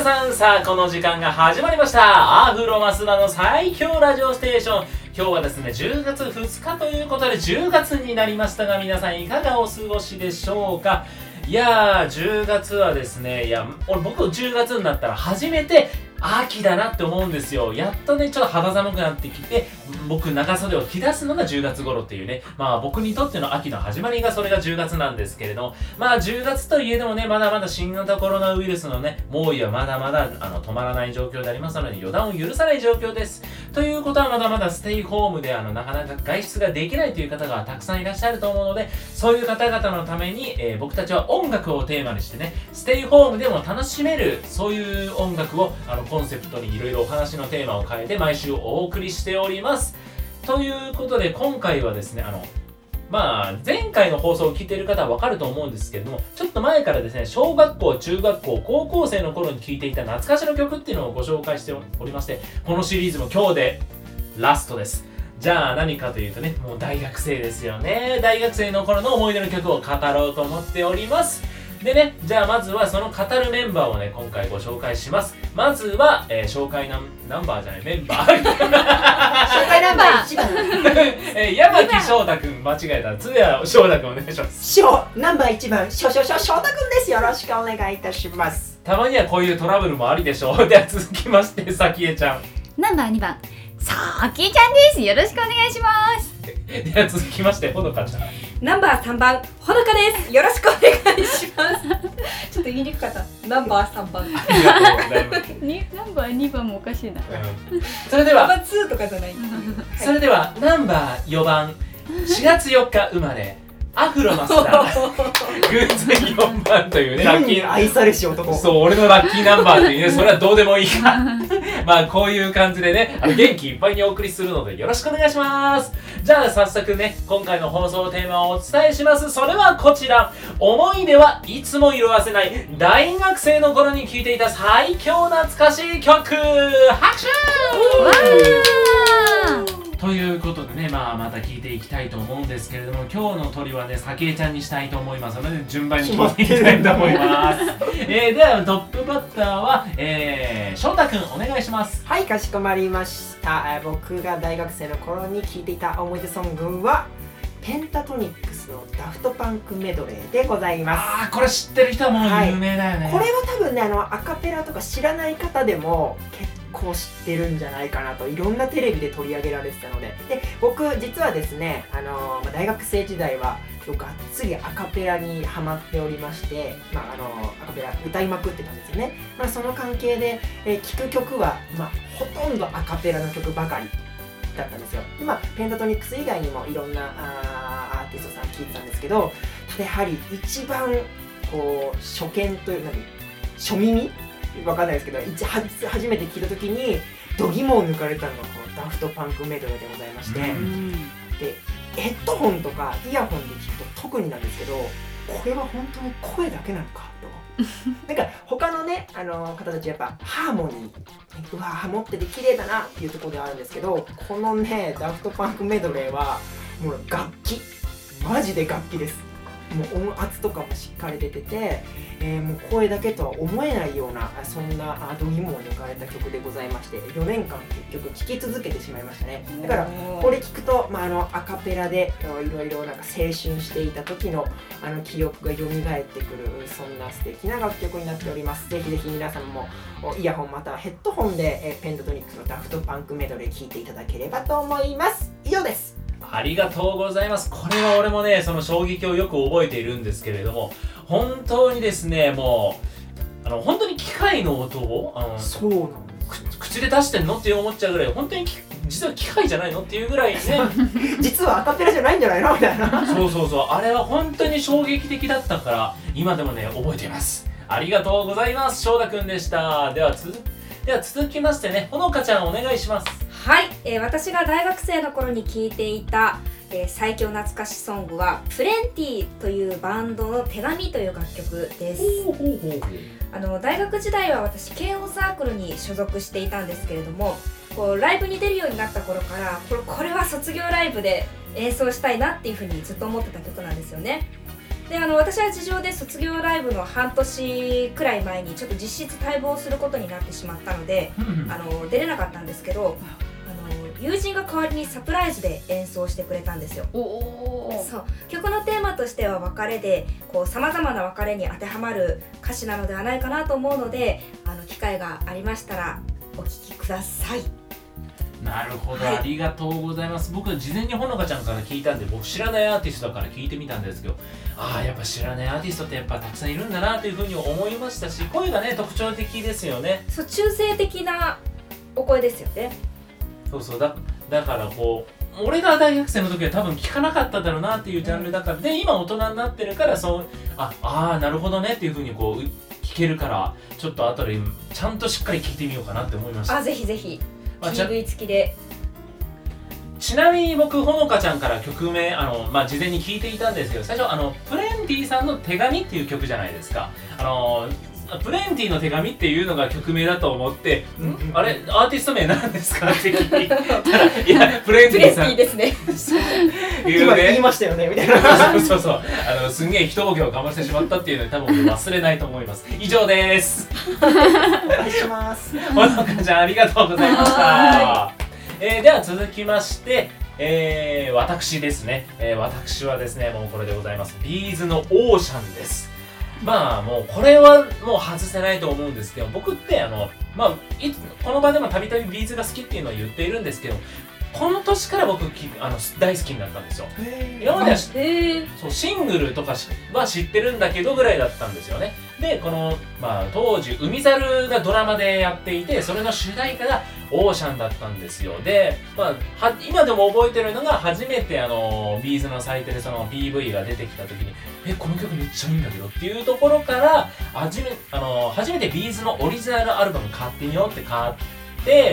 皆さん、さあこの時間が始まりました。アフロマスダの最強ラジオステーション。今日はですね10月2日ということで10月になりましたが、皆さんいかがお過ごしでしょうか。いやー、10月はですね、僕10月になったら初めて秋だなって思うんですよ。やっとね、ちょっと肌寒くなってきて、僕長袖を着出すのが10月頃っていうね、僕にとっての秋の始まりがそれが10月なんですけれども、10月といえどもね、まだまだ新型コロナウイルスのね、猛威はまだまだ止まらない状況でありますので、予断を許さない状況です。ということはまだまだステイホームでなかなか外出ができないという方がたくさんいらっしゃると思うので、そういう方々のために、僕たちは音楽をテーマにしてね、ステイホームでも楽しめる、そういう音楽をコンセプトにいろいろお話のテーマを変えて毎週お送りしております。ということで今回はですね、前回の放送を聞いている方はわかると思うんですけれども、ちょっと前からですね、小学校、中学校、高校生の頃に聴いていた懐かしの曲っていうのをご紹介しておりまして、このシリーズも今日でラストです。じゃあ何かというとね、もう大学生ですよね。大学生の頃の思い出の曲を語ろうと思っております。でね、じゃあまずはその語るメンバーをね、今回ご紹介します。まずは、紹介メンバー紹介ナンバー1番山木翔太くん、間違えた。つや翔太くんお願いします。 ナンバー1番翔太くんです。よろしくお願いいたします。 たまにはこういうトラブルもありでしょう。では続きまして、さきえちゃん。 ナンバー2番さきえちゃんです。よろしくお願いします。 では続きまして、ほのかちゃん。 ナンバー3番ほのかです。よろしくお願いしますちょっと言いにくかった。ナンバー3番ありがとうございます。 ナンバー2番もおかしいな。 それではナンバー2とかじゃないそれではナンバー4番4月4日生まれアフロマスター偶然4番というね、 ラッキー愛されし男。 そう、俺のラッキーナンバーっていうね、それはどうでもいいかこういう感じでね、元気いっぱいにお送りするのでよろしくお願いします。じゃあ早速ね、今回の放送テーマをお伝えします。それはこちら。思い出はいつも色褪せない大学生の頃に聴いていた最強懐かしい曲。拍手ということでね、また聞いていきたいと思うんですけれども、今日の鳥はね、さきえちゃんにしたいと思いますので、順番に聞いていきたいと思います。ではトップバッターは、翔太くんお願いします。 はい、かしこまりました。僕が大学生の頃に聴いていた思い出ソングはペンタトニックスのダフトパンクメドレーでございます。 これ知ってる人はもう有名だよね。 これは多分ね、アカペラとか知らない方でも結構知ってるんじゃないかなと、いろんなテレビで取り上げられてたので。で、僕実はですね、大学生時代はがっつりアカペラにハマっておりまして、アカペラ歌いまくってたんですよね。その関係で、聴く曲は、ほとんどアカペラの曲ばかりだったんですよ。ペンタトニックス以外にもいろんなアーティストさん聴いてたんですけど、やはり一番こう初見という初耳わかんないですけど、初めて聞いた時に度肝を抜かれたのがこのダフトパンクメドレーでございまして、でヘッドホンとかイヤホンで聞くと特になんですけど、これは本当に声だけなのかと他のね、方たちやっぱハーモニーハモってて綺麗だなっていうところであるんですけど、このねダフトパンクメドレーはもう楽器、マジで楽器です。もう音圧とかもしっかり出てて、もう声だけとは思えないような、そんな度肝を抜かれた曲でございまして、4年間結局聴き続けてしまいましたね。だからこれ聴くと、アカペラでいろいろ青春していた時の記憶が蘇ってくる、そんな素敵な楽曲になっております。ぜひぜひ皆さんもイヤホンまたはヘッドホンで、ペンタトニックスのダフトパンクメドレー聴いていただければと思います。以上です。 ありがとうございます。これは俺もね、その衝撃をよく覚えているんですけれども、本当にですね、もう本当に機械の音をそうなんです。 口で出してんのって思っちゃうぐらい、本当に実は機械じゃないのっていうぐらいね実はアカペラじゃないんじゃないのみたいなそうあれは本当に衝撃的だったから今でもね覚えています。ありがとうございます。翔太くんでした。では続きましてね、ほのかちゃんお願いします。 はい、私が大学生の頃に聴いていた、最強懐かしソングはプレンティというバンドの手紙という楽曲です。大学時代は私慶応サークルに所属していたんですけれども、ライブに出るようになった頃からこれは卒業ライブで演奏したいなっていうふうにずっと思ってた曲なんですよね。 で私は事情で卒業ライブの半年くらい前にちょっと実質退部をすることになってしまったので出れなかったんですけど、友人が代わりにサプライズで演奏してくれたんですよ。そう曲のテーマとしては別れでさまざまな別れに当てはまる歌詞なのではないかなと思うので、機会がありましたらお聴きください。 なるほど、ありがとうございます。僕事前にほのかちゃんから聞いたんで、僕知らないアーティストだから聞いてみたんですけど、やっぱ知らないアーティストってやっぱたくさんいるんだなというふうに思いましたし、声がね特徴的ですよね。 そう、中性的なお声ですよね。 そうだから俺が大学生の時は多分聞かなかっただろうなっていうジャンルだから、で今大人になってるからなるほどねっていうふうに聞けるから、ちょっと後でちゃんとしっかり聞いてみようかなって思いました。 ぜひぜひ PV 付きで。 ちなみに僕ほのかちゃんから曲名事前に聞いていたんですけど、最初プレンティさんの手紙っていう曲じゃないですか。プレンティの手紙っていうのが曲名だと思って、あれアーティスト名なんですかって聞いたら、いやプレンティさんですね今言いましたよねみたいなそうすんげえ一ボケをかましてしまったっていうので多分忘れないと思います。以上です。 お願いします。 ほのかちゃんありがとうございました。では続きまして、私ですね、私はですねもうこれでございます。ビーズのオーシャンです。もうこれはもう外せないと思うんですけど、僕ってこの場でもたびたびビーズが好きっていうのは言っているんですけど、この年から僕大好きになったんですよ。今まではそうシングルとかは知ってるんだけどぐらいだったんですよね。で当時海猿がドラマでやっていて、それの主題歌がオーシャンだったんですよ。で、今でも覚えてるのが、初めてビーズのサイトでその PV が出てきた時にこの曲めっちゃいいんだけどっていうところから初めてビーズのオリジナルアルバム買ってみようって買って、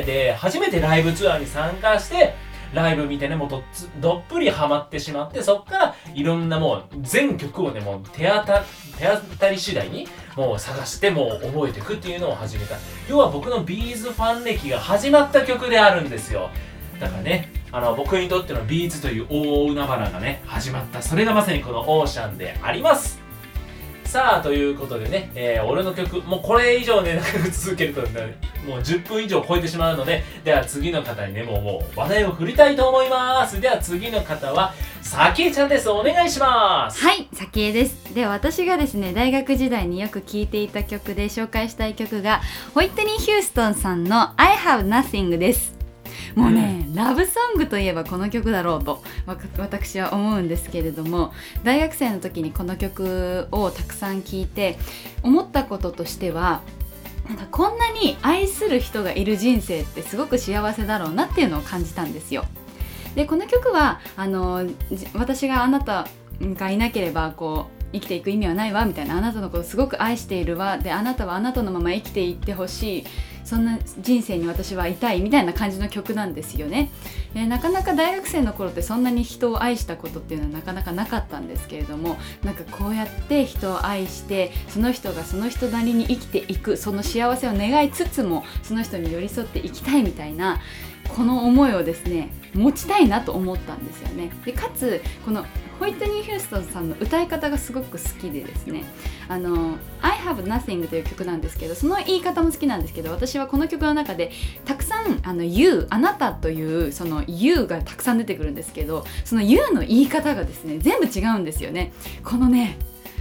で初めてライブツアーに参加してライブ見てね、もうどっぷりハマってしまって、そっからいろんなもう全曲をねもう手当たり次第にもう探してもう覚えていくっていうのを始めた。要は僕のビーズファン歴が始まった曲であるんですよ。だからね僕にとってのビーズという大海原がね始まった、それがまさにこのオーシャンであります。さあということでね、俺の曲もうこれ以上ね続けると、ね、もう10分以上超えてしまうので、では次の方にねもう話題を振りたいと思います。では次の方はさきえちゃんです。お願いします。 はい、さきえです。では私がですね大学時代によく聴いていた曲で紹介したい曲がホイットニー・ヒューストンさんの I Have Nothing です。もうね、ラブソングといえばこの曲だろうと私は思うんですけれども、大学生の時にこの曲をたくさん聴いて思ったこととしては、こんなに愛する人がいる人生ってすごく幸せだろうなっていうのを感じたんですよ。でこの曲は私があなたがいなければ生きていく意味はないわみたいな、あなたのことすごく愛しているわ、であなたはあなたのまま生きていってほしい、そんな人生に私はいたいみたいな感じの曲なんですよね。なかなか大学生の頃ってそんなに人を愛したことっていうのはなかなかなかったんですけれども、なんかこうやって人を愛してその人がその人なりに生きていく、その幸せを願いつつもその人に寄り添っていきたいみたいなこの思いをですね持ちたいなと思ったんですよね。でかつこのホイットニー・ヒューストンさんの歌い方がすごく好きでですね、I Have Nothing という曲なんですけど、その言い方も好きなんですけど、私はこの曲の中でたくさんYou、あなたというその You がたくさん出てくるんですけど、その You の言い方がですね全部違うんですよね。このね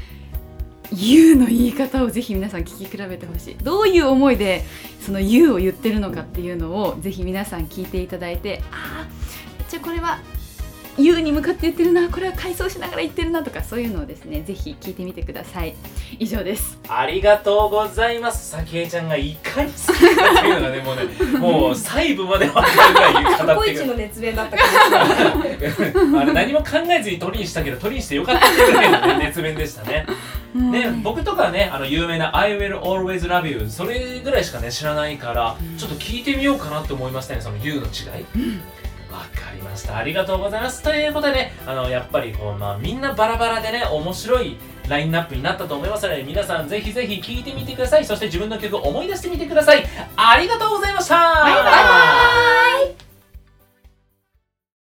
You の言い方をぜひ皆さん聞き比べてほしい。どういう思いでその You を言ってるのかっていうのをぜひ皆さん聞いていただいて、じゃあこれはYou に向かって言ってるな、これは回想しながら言ってるなとか、そういうのをですねぜひ聞いてみてください。以上です。 ありがとうございます。さきえちゃんがいかに好きかっていうのがねもう細部まで分かるぐらい語ってくる。 過去一の熱弁だったから何も考えずに鳥にしたけど、鳥にしてよかったっていうぐらいの、ね、熱弁でしたね。で僕とかね有名な I will always love you それぐらいしかね知らないから、ちょっと聞いてみようかなって思いましたね、その You の違い。わかりました。ありがとうございます。ということでね、やっぱりみんなバラバラでね、面白いラインナップになったと思いますので、皆さんぜひぜひ聴いてみてください。そして自分の曲を思い出してみてください。ありがとうございました。 バイバイ。